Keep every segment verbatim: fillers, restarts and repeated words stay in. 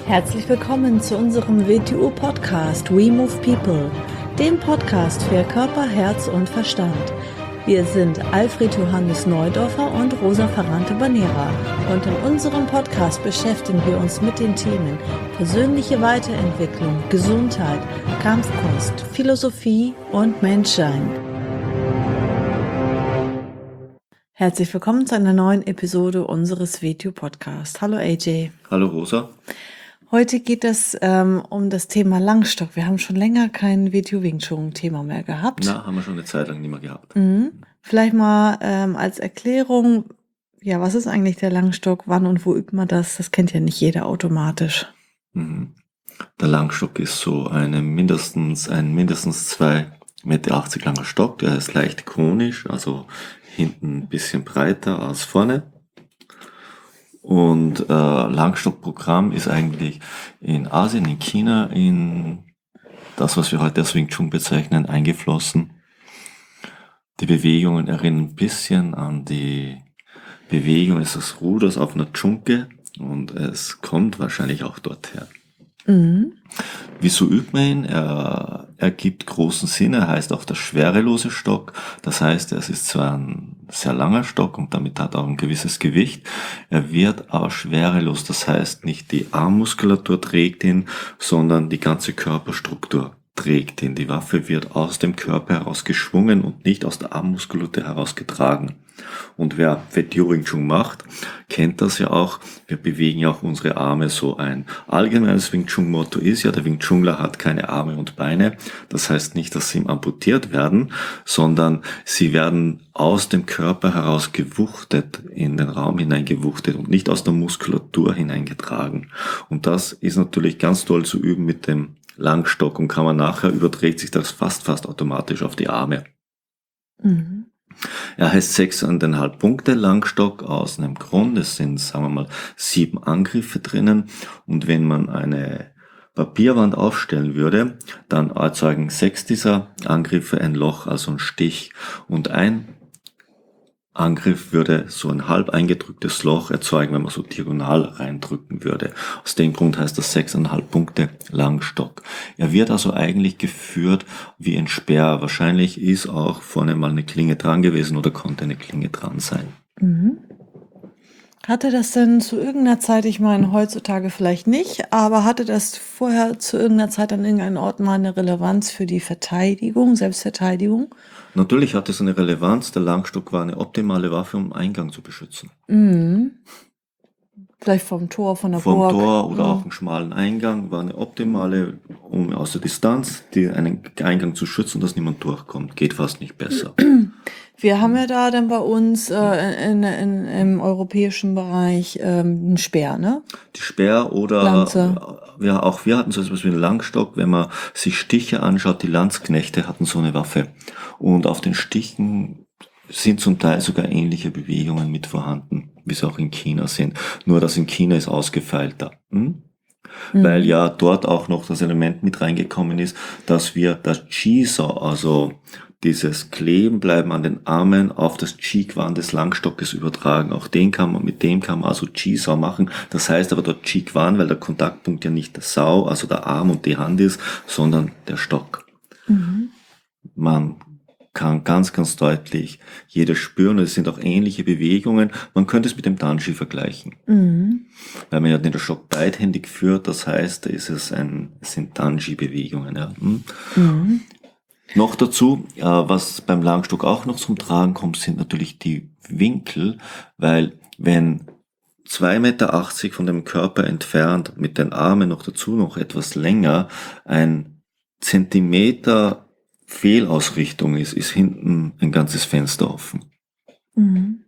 Herzlich willkommen zu unserem W T U-Podcast We Move People, dem Podcast für Körper, Herz und Verstand. Wir sind Alfred Johannes Neudorfer und Rosa Ferrante-Banera und in unserem Podcast beschäftigen wir uns mit den Themen persönliche Weiterentwicklung, Gesundheit, Kampfkunst, Philosophie und Menschsein. Herzlich willkommen zu einer neuen Episode unseres W T U-Podcasts. Hallo A J. Hallo Rosa. Heute geht es ähm, um das Thema Langstock. Wir haben schon länger kein W T U Wing Chun Thema mehr gehabt. Na, haben wir schon eine Zeit lang nicht mehr gehabt. Mhm. Vielleicht mal ähm, als Erklärung, ja, was ist eigentlich der Langstock, wann und wo übt man das? Das kennt ja nicht jeder automatisch. Mhm. Der Langstock ist so eine mindestens, ein mindestens zwei Meter achtzig langer Stock. Der ist leicht konisch, also hinten ein bisschen breiter als vorne. Und äh, Langstockprogramm ist eigentlich in Asien, in China, in das, was wir heute als Wing Chun bezeichnen, eingeflossen. Die Bewegungen erinnern ein bisschen an die Bewegung des Ruders auf einer Chunke und es kommt wahrscheinlich auch dorthin. Mhm. Wieso übt man ihn? Er, er gibt großen Sinn, er heißt auch der schwerelose Stock. Das heißt, es ist zwar ein sehr langer Stock und damit hat er auch ein gewisses Gewicht. Er wird aber schwerelos, das heißt nicht die Armmuskulatur trägt ihn, sondern die ganze Körperstruktur trägt ihn. Die Waffe wird aus dem Körper heraus geschwungen und nicht aus der Armmuskulatur heraus getragen. Und wer W T U Wing Chun macht, kennt das ja auch. Wir bewegen ja auch unsere Arme so ein. Allgemeines Wing Chun Motto ist ja, der Wing Chunler hat keine Arme und Beine. Das heißt nicht, dass sie ihm amputiert werden, sondern sie werden aus dem Körper heraus gewuchtet, in den Raum hineingewuchtet und nicht aus der Muskulatur hineingetragen. Und das ist natürlich ganz toll zu üben mit dem Langstock und kann man nachher, überträgt sich das fast, fast automatisch auf die Arme. Mhm. Er heißt sechseinhalb Punkte Langstock aus einem Grund. Es sind, sagen wir mal, sieben Angriffe drinnen. Und wenn man eine Papierwand aufstellen würde, dann erzeugen sechs dieser Angriffe ein Loch, also ein Stich. Und ein Angriff würde so ein halb eingedrücktes Loch erzeugen, wenn man so diagonal reindrücken würde. Aus dem Grund heißt das sechseinhalb Punkte Langstock. Er wird also eigentlich geführt wie ein Speer. Wahrscheinlich ist auch vorne mal eine Klinge dran gewesen oder konnte eine Klinge dran sein. Mhm. Hatte das denn zu irgendeiner Zeit, ich meine heutzutage vielleicht nicht, aber hatte das vorher zu irgendeiner Zeit an irgendeinem Ort mal eine Relevanz für die Verteidigung, Selbstverteidigung? Natürlich hat es eine Relevanz. Der Langstock war eine optimale Waffe, um Eingang zu beschützen. Mhm. Vielleicht vom Tor, von der Vom Burg. Tor oder Mhm. auch einen schmalen Eingang war eine optimale, um aus der Distanz die, einen Eingang zu schützen, dass niemand durchkommt. Geht fast nicht besser. Wir haben ja da dann bei uns äh, in, in, im europäischen Bereich ähm, einen Speer, ne? Die Speer oder Lanze. ja, auch wir hatten so etwas wie einen Langstock. Wenn man sich Stiche anschaut, die Landsknechte hatten so eine Waffe. Und auf den Stichen sind zum Teil sogar ähnliche Bewegungen mit vorhanden, wie sie auch in China sind. Nur das in China ist ausgefeilter. Hm? Mhm. Weil ja dort auch noch das Element mit reingekommen ist, dass wir das Chi-So, also dieses Klebenbleiben an den Armen auf das Chi-Quan des Langstockes übertragen. Auch den kann man, mit dem kann man also Chi-So machen. Das heißt aber dort Chi-Quan, weil der Kontaktpunkt ja nicht der Sau, also der Arm und die Hand ist, sondern der Stock. Mhm. Man kann ganz, ganz deutlich jedes spüren. Es sind auch ähnliche Bewegungen. Man könnte es mit dem Danji vergleichen. Mhm. Weil man ja den Stock beidhändig führt, das heißt, ist es ein, es sind Danji-Bewegungen. Ja. Hm. Mhm. Noch dazu, äh, was beim Langstock auch noch zum Tragen kommt, sind natürlich die Winkel, weil wenn zwei Meter achtzig von dem Körper entfernt, mit den Armen noch dazu noch etwas länger, ein Zentimeter Fehlausrichtung ist, ist hinten ein ganzes Fenster offen. Mhm.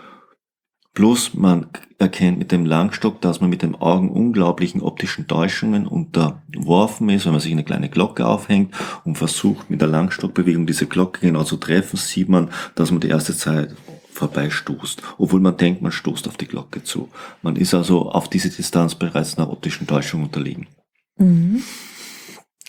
Plus man erkennt mit dem Langstock, dass man mit den Augen unglaublichen optischen Täuschungen unterworfen ist. Wenn man sich eine kleine Glocke aufhängt und versucht mit der Langstockbewegung diese Glocke genau zu treffen, sieht man, dass man die erste Zeit vorbeistoßt, obwohl man denkt, man stoßt auf die Glocke zu. Man ist also auf diese Distanz bereits einer optischen Täuschung unterlegen. Mhm.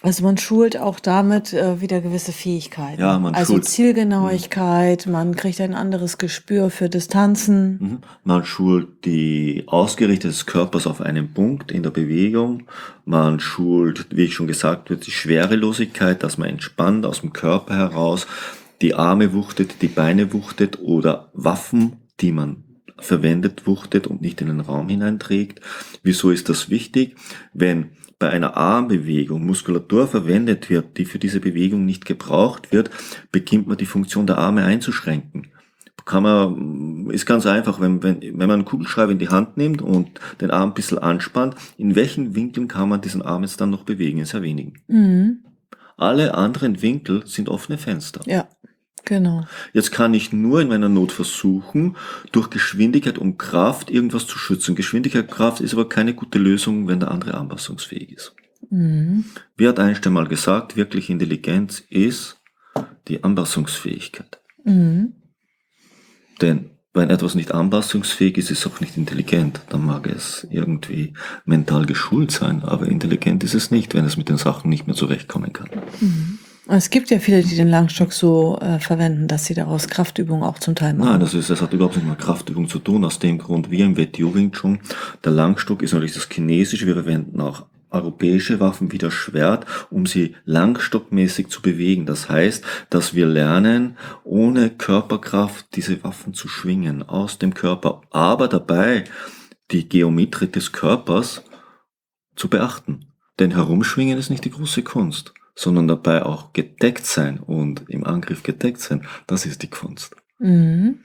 Also man schult auch damit äh, wieder gewisse Fähigkeiten. Ja, man also schult. Zielgenauigkeit, man kriegt ein anderes Gespür für Distanzen. Mhm. Man schult die Ausgerichtung des Körpers auf einen Punkt in der Bewegung. Man schult, wie ich schon gesagt habe, die Schwerelosigkeit, dass man entspannt aus dem Körper heraus die Arme wuchtet, die Beine wuchtet oder Waffen, die man verwendet, wuchtet und nicht in den Raum hineinträgt. Wieso ist das wichtig? Wenn bei einer Armbewegung Muskulatur verwendet wird, die für diese Bewegung nicht gebraucht wird, beginnt man die Funktion der Arme einzuschränken. Kann man, ist ganz einfach, wenn, wenn, wenn man einen Kugelschreiber in die Hand nimmt und den Arm ein bisschen anspannt, in welchen Winkeln kann man diesen Arm jetzt dann noch bewegen? In sehr wenigen. Mhm. Alle anderen Winkel sind offene Fenster. Ja, genau. Jetzt kann ich nur in meiner Not versuchen, durch Geschwindigkeit und Kraft irgendwas zu schützen. Geschwindigkeit und Kraft ist aber keine gute Lösung, wenn der andere anpassungsfähig ist. Mhm. Wie hat Einstein mal gesagt, wirklich Intelligenz ist die Anpassungsfähigkeit. Mhm. Denn wenn etwas nicht anpassungsfähig ist, ist es auch nicht intelligent. Dann mag es irgendwie mental geschult sein, aber intelligent ist es nicht, wenn es mit den Sachen nicht mehr zurechtkommen kann. Mhm. Es gibt ja viele, die den Langstock so äh, verwenden, dass sie daraus Kraftübungen auch zum Teil machen. Nein, das, ist, das hat überhaupt nicht mit Kraftübung zu tun. Aus dem Grund, wie im W T O Wing Chun, der Langstock ist natürlich das Chinesische. Wir verwenden auch europäische Waffen wie das Schwert, um sie langstockmäßig zu bewegen. Das heißt, dass wir lernen, ohne Körperkraft diese Waffen zu schwingen aus dem Körper, aber dabei die Geometrie des Körpers zu beachten. Denn herumschwingen ist nicht die große Kunst, sondern dabei auch gedeckt sein und im Angriff gedeckt sein, das ist die Kunst. Mhm.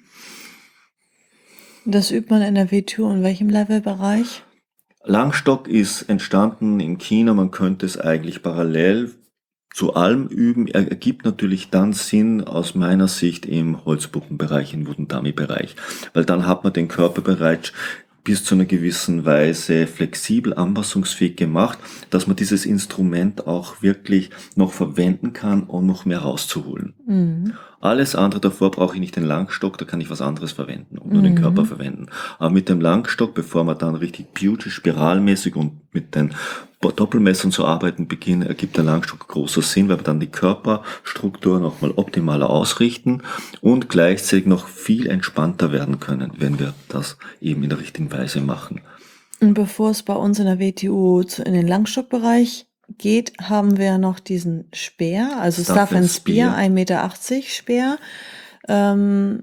Das übt man in der W T O in welchem Levelbereich? Langstock ist entstanden in China, man könnte es eigentlich parallel zu allem üben. Er ergibt natürlich dann Sinn aus meiner Sicht im Holzpuppenbereich, im Wooden Dummy Bereich, weil dann hat man den Körper bereits bis zu einer gewissen Weise flexibel, anpassungsfähig gemacht, dass man dieses Instrument auch wirklich noch verwenden kann, um noch mehr rauszuholen. Mhm. Alles andere davor brauche ich nicht den Langstock, da kann ich was anderes verwenden und nur mhm. den Körper verwenden. Aber mit dem Langstock, bevor man dann richtig beauty, spiralmäßig und mit den Doppelmessern zu arbeiten beginnen, ergibt der Langstock großer Sinn, weil wir dann die Körperstruktur nochmal optimaler ausrichten und gleichzeitig noch viel entspannter werden können, wenn wir das eben in der richtigen Weise machen. Und bevor es bei uns in der W T O in den Langstockbereich geht, haben wir noch diesen Speer, also Staff and Spear, ein Meter achtzig Speer. Ähm,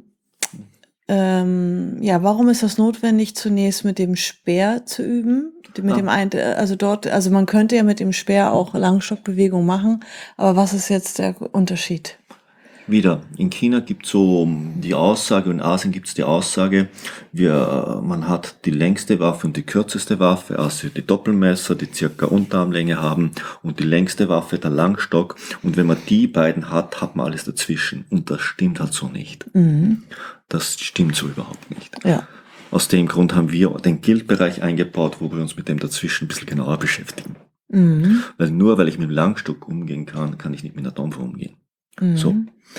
ähm, ja, warum ist das notwendig, zunächst mit dem Speer zu üben? Mit ah. dem ein, also dort, also man könnte ja mit dem Speer auch Langstockbewegung machen, aber was ist jetzt der Unterschied? Wieder, in China gibt es so die Aussage, in Asien gibt es die Aussage, wir, man hat die längste Waffe und die kürzeste Waffe, also die Doppelmesser, die circa Unterarmlänge haben und die längste Waffe, der Langstock. Und wenn man die beiden hat, hat man alles dazwischen. Und das stimmt halt so nicht. Mhm. Das stimmt so überhaupt nicht. Ja. Aus dem Grund haben wir den Guild-Bereich eingebaut, wo wir uns mit dem dazwischen ein bisschen genauer beschäftigen. Mhm. Weil nur weil ich mit dem Langstock umgehen kann, kann ich nicht mit einer Domfe umgehen. Mhm. So.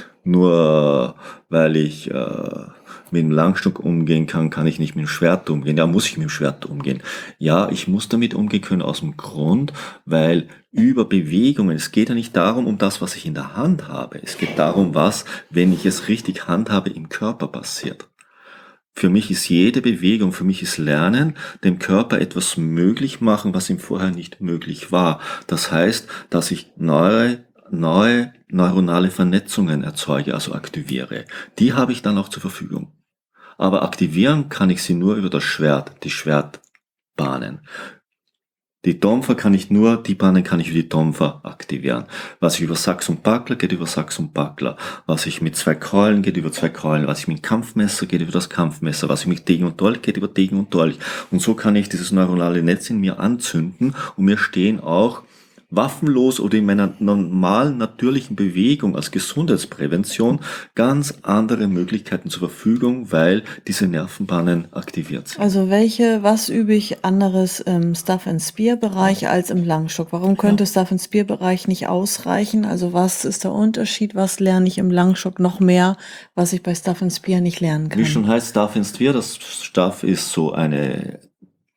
Nur weil ich äh, mit dem Langstock umgehen kann, kann ich nicht mit dem Schwert umgehen. Ja, muss ich mit dem Schwert umgehen. Ja, ich muss damit umgehen können aus dem Grund, weil über Bewegungen, es geht ja nicht darum, um das, was ich in der Hand habe. Es geht darum, was, wenn ich es richtig handhabe, im Körper passiert. Für mich ist jede Bewegung, für mich ist Lernen, dem Körper etwas möglich machen, was ihm vorher nicht möglich war. Das heißt, dass ich neue neue neuronale Vernetzungen erzeuge, also aktiviere. Die habe ich dann auch zur Verfügung. Aber aktivieren kann ich sie nur über das Schwert, die Schwertbahnen. Die Domfer kann ich nur, die Bahnen kann ich über die Domfer aktivieren. Was ich über Sachs und Buckler geht über Sachs und Buckler. Was ich mit zwei Keulen geht über zwei Keulen. Was ich mit Kampfmesser geht über das Kampfmesser. Was ich mit Degen und Dolch geht über Degen und Dolch. Und so kann ich dieses neuronale Netz in mir anzünden und mir stehen auch waffenlos oder in meiner normalen, natürlichen Bewegung als Gesundheitsprävention ganz andere Möglichkeiten zur Verfügung, weil diese Nervenbahnen aktiviert sind. Also welche, was übe ich anderes im Staff and Spear Bereich als im Langstock? Warum könnte ja. Staff and Spear Bereich nicht ausreichen? Also was ist der Unterschied? Was lerne ich im Langstock noch mehr, was ich bei Staff and Spear nicht lernen kann? Wie schon heißt Staff and Spear, das Staff ist so eine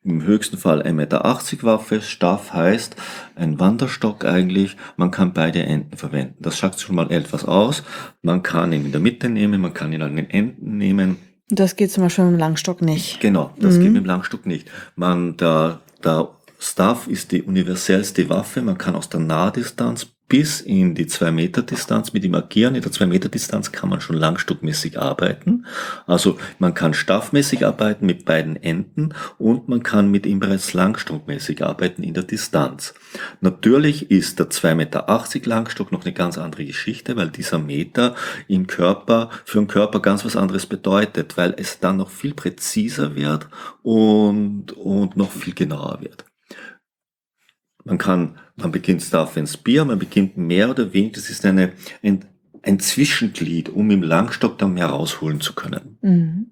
im höchsten Fall ein Meter achtzig Waffe. Staff heißt ein Wanderstock eigentlich. Man kann beide Enden verwenden. Das sagt schon mal etwas aus. Man kann ihn in der Mitte nehmen, man kann ihn an den Enden nehmen. Das geht zum Beispiel mit dem Langstock nicht. Genau, das Mhm. geht mit dem Langstock nicht. Man, der, der Staff ist die universellste Waffe. Man kann aus der Nahdistanz bis in die zwei Meter Distanz mit ihm agieren. In der zwei Meter Distanz kann man schon langstockmäßig arbeiten. Also man kann staffmäßig arbeiten mit beiden Enden und man kann mit ihm bereits langstockmäßig arbeiten in der Distanz. Natürlich ist der zwei Meter achtzig Langstock noch eine ganz andere Geschichte, weil dieser Meter im Körper, für den Körper ganz was anderes bedeutet, weil es dann noch viel präziser wird und, und noch viel genauer wird. Man kann, man beginnt Staff and Spear, man beginnt mehr oder weniger, das ist eine, ein, ein Zwischenglied, um im Langstock dann mehr rausholen zu können. Mhm.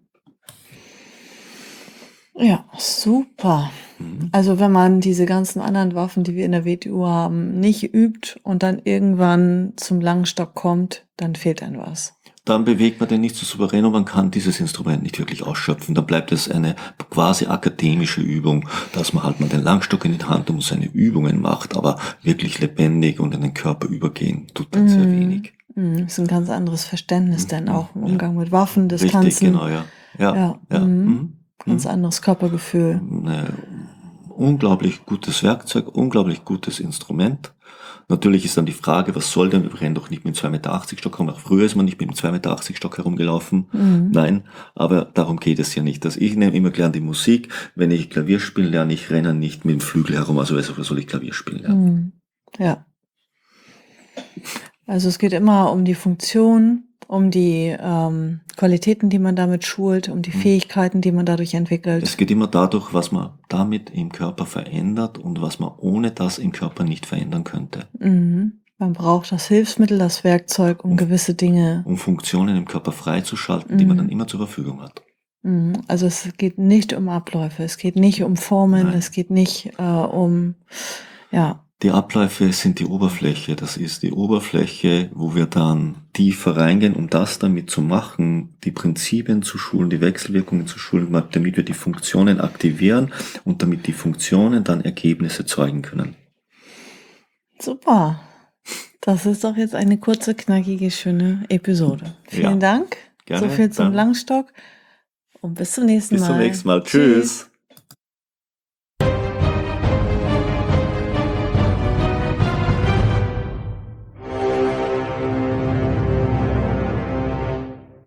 Ja, super. Mhm. Also wenn man diese ganzen anderen Waffen, die wir in der W T U haben, nicht übt und dann irgendwann zum Langstock kommt, dann fehlt einem was. Dann bewegt man den nicht so souverän und man kann dieses Instrument nicht wirklich ausschöpfen. Dann bleibt es eine quasi akademische Übung, dass man halt mal den Langstock in die Hand und seine Übungen macht, aber wirklich lebendig und in den Körper übergehen tut dann sehr wenig. Mhm. Das ist ein ganz anderes Verständnis, denn Mhm. auch im Ja. Umgang mit Waffen, Distanzen. Richtig, genau, ja. Ja, Ja, ja. mhm. Mhm. Ganz anderes Körpergefühl. Eine unglaublich gutes Werkzeug, unglaublich gutes Instrument. Natürlich ist dann die Frage, was soll denn, wir rennen doch nicht mit dem zwei Meter achtzig Stock herum. Auch früher ist man nicht mit dem zwei Meter achtzig Stock herumgelaufen. Mhm. Nein, aber darum geht es ja nicht. Dass ich nehme immer gern die Musik. Wenn ich Klavier spielen lerne, ich renne nicht mit dem Flügel herum. Also weshalb soll ich Klavier spielen lernen? Mhm. Ja. Also es geht immer um die Funktion, um die ähm, Qualitäten, die man damit schult, um die Mhm. Fähigkeiten, die man dadurch entwickelt. Es geht immer dadurch, was man damit im Körper verändert und was man ohne das im Körper nicht verändern könnte. Mhm. Man braucht das Hilfsmittel, das Werkzeug, um Um- gewisse Dinge. Um Funktionen im Körper freizuschalten, die man Mhm. dann immer zur Verfügung hat. Mhm. Also es geht nicht um Abläufe, es geht nicht um Formen, Nein. es geht nicht äh, um, ja, Die Abläufe sind die Oberfläche. Das ist die Oberfläche, wo wir dann tiefer reingehen, um das damit zu machen, die Prinzipien zu schulen, die Wechselwirkungen zu schulen, damit wir die Funktionen aktivieren und damit die Funktionen dann Ergebnisse zeugen können. super. Das ist doch jetzt eine kurze, knackige, schöne Episode. Vielen Ja. Dank. Gerne, So viel zum dann. Langstock und bis zum nächsten Bis Mal. zum nächsten Mal. Tschüss.